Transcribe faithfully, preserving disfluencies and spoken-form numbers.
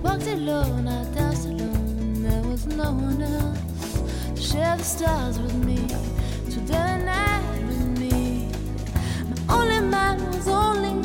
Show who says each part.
Speaker 1: walked alone, I danced alone. There was no one else to share the stars with me, to dare the night with me. My only man was only